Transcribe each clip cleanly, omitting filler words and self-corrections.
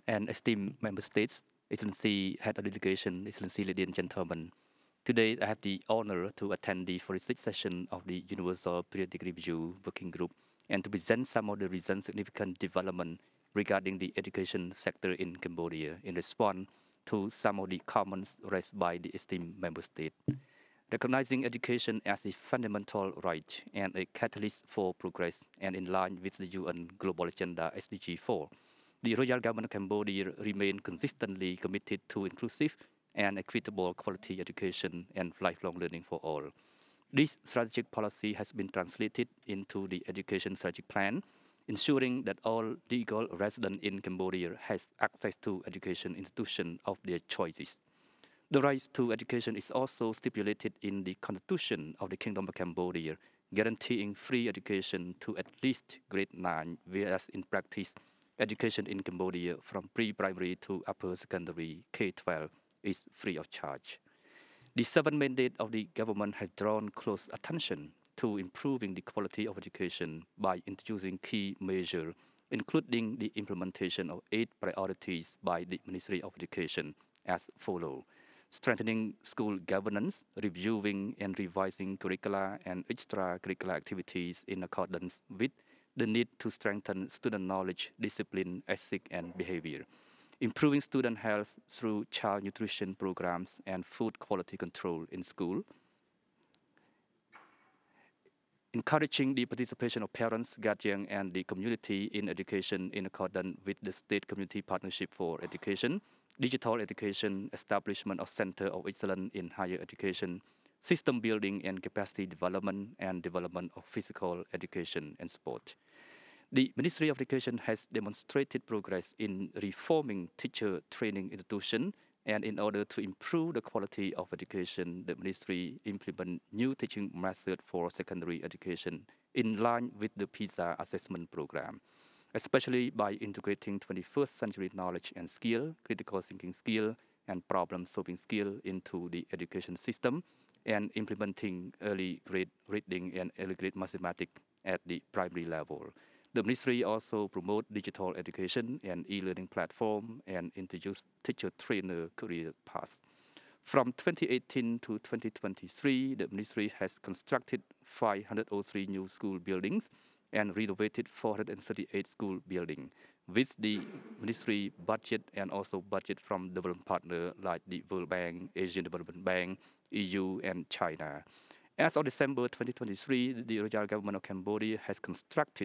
and esteemed member states, Excellency Head of Delegation, Excellency ladies and gentlemen. Today, I have the honor to attend the 46th session of the Universal Periodic Review Working Group and to present some of the recent significant development regarding the education sector in Cambodia in response to some of the comments raised by the esteemed member state. Recognizing education as a fundamental right and a catalyst for progress and in line with the UN Global Agenda SDG 4, the Royal Government of Cambodia remains consistently committed to inclusive and equitable quality education and lifelong learning for all. This strategic policy has been translated into the Education Strategic Plan, ensuring that all legal residents in Cambodia has access to education institutions of their choices. The right to education is also stipulated in the Constitution of the Kingdom of Cambodia, guaranteeing free education to at least grade 9, whereas in practice, education in Cambodia from pre-primary to upper secondary K-12 is free of charge. The seventh mandate of the government has drawn close attention to improving the quality of education by introducing key measures, including the implementation of 8 priorities by the Ministry of Education as follows: strengthening school governance, reviewing and revising curricula and extracurricular activities in accordance with the need to strengthen student knowledge, discipline, ethics, and behavior, improving student health through child nutrition programs and food quality control in school, encouraging the participation of parents, guardians, and the community in education in accordance with the State Community Partnership for Education, digital education, establishment of Center of Excellence in Higher Education, system building and capacity development, and development of physical education and sport. The Ministry of Education has demonstrated progress in reforming teacher training institutions, and in order to improve the quality of education, the ministry implement new teaching method for secondary education in line with the PISA assessment program, especially by integrating 21st century knowledge and skill, critical thinking skill, and problem solving skill into the education system, and implementing early grade reading and early grade mathematics at the primary level. The ministry also promote digital education and e-learning platform and introduce teacher trainer career paths. From 2018 to 2023, the ministry has constructed 503 new school buildings and renovated 438 school buildings, with the ministry budget and also budget from development partners like the World Bank, Asian Development Bank, EU, and China. As of December 2023, the Royal Government of Cambodia has constructed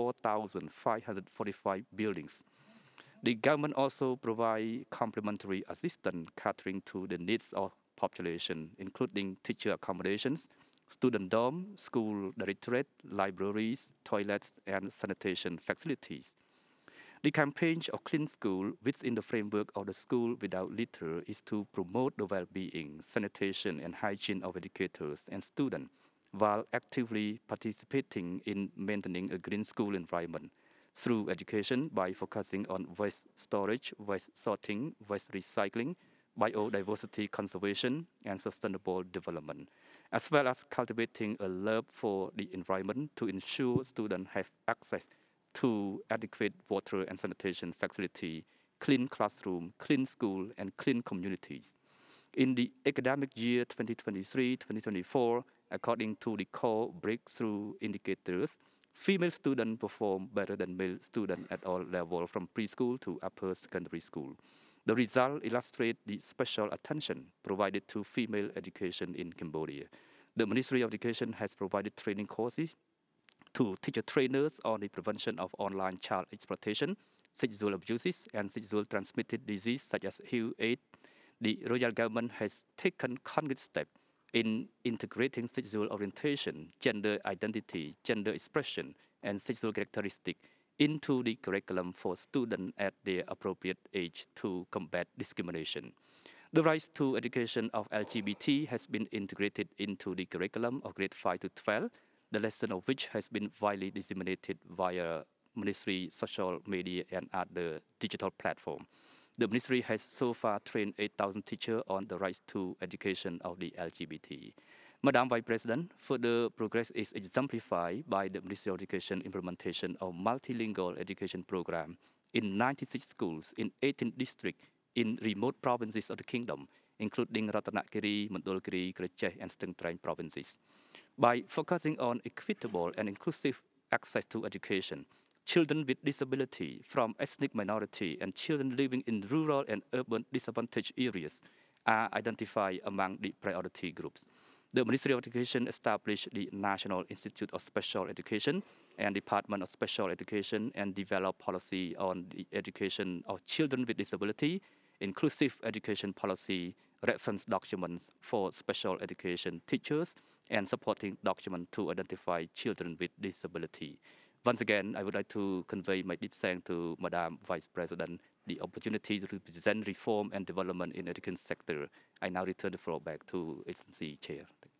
4,545 buildings. The government also provides complementary assistance catering to the needs of population, including teacher accommodations, student dorm, school directorate, libraries, toilets, and sanitation facilities. The campaign of Clean School within the framework of the School Without Litter is to promote the well-being, sanitation, and hygiene of educators and students while actively participating in maintaining a green school environment through education by focusing on waste storage, waste sorting, waste recycling, biodiversity conservation, and sustainable development, as well as cultivating a love for the environment to ensure students have access to adequate water and sanitation facility, clean classroom, clean school, and clean communities. In the academic year 2023-2024, according to the core breakthrough indicators, female students perform better than male students at all levels from preschool to upper secondary school. The result illustrates the special attention provided to female education in Cambodia. The Ministry of Education has provided training courses to teacher trainers on the prevention of online child exploitation, sexual abuses, and sexual transmitted disease such as HIV/AIDS. The royal government has taken concrete steps in integrating sexual orientation, gender identity, gender expression, and sexual characteristics into the curriculum for students at their appropriate age to combat discrimination. The right to education of LGBT has been integrated into the curriculum of grade 5 to 12, the lesson of which has been widely disseminated via ministry, social media, and other digital platform. The ministry has so far trained 8,000 teachers on the rights to education of the LGBT. Madam Vice President, further progress is exemplified by the Ministry of Education implementation of multilingual education program in 96 schools in 18 districts in remote provinces of the kingdom, including Ratanakiri, Mandolkiri, Kreceh, and Steng Train provinces. By focusing on equitable and inclusive access to education, children with disability from ethnic minority and children living in rural and urban disadvantaged areas are identified among the priority groups. The Ministry of Education established the National Institute of Special Education and Department of Special Education and developed policy on the education of children with disability, inclusive education policy, reference documents for special education teachers, and supporting document to identify children with disability. Once again, I would like to convey my deep thanks to Madam Vice President the opportunity to represent reform and development in education sector. I now return the floor back to Excellency Chair.